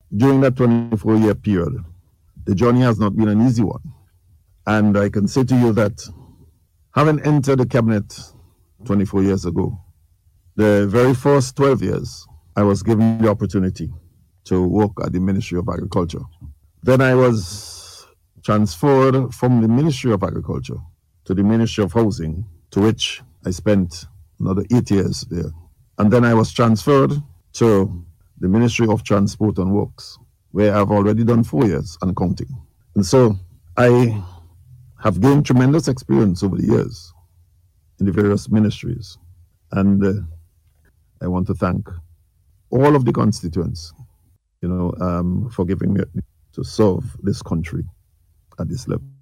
during that 24-year period, the journey has not been an easy one. And I can say to you that having entered the cabinet 24 years ago, the very first 12 years, I was given the opportunity to work at the Ministry of Agriculture. Then I was transferred from the Ministry of Agriculture to the Ministry of Housing, to which I spent another 8 years there. And then I was transferred to the Ministry of Transport and Works, where I've already done 4 years and counting. And so I have gained tremendous experience over the years in the various ministries. And I want to thank all of the constituents, for giving me to serve this country at this level.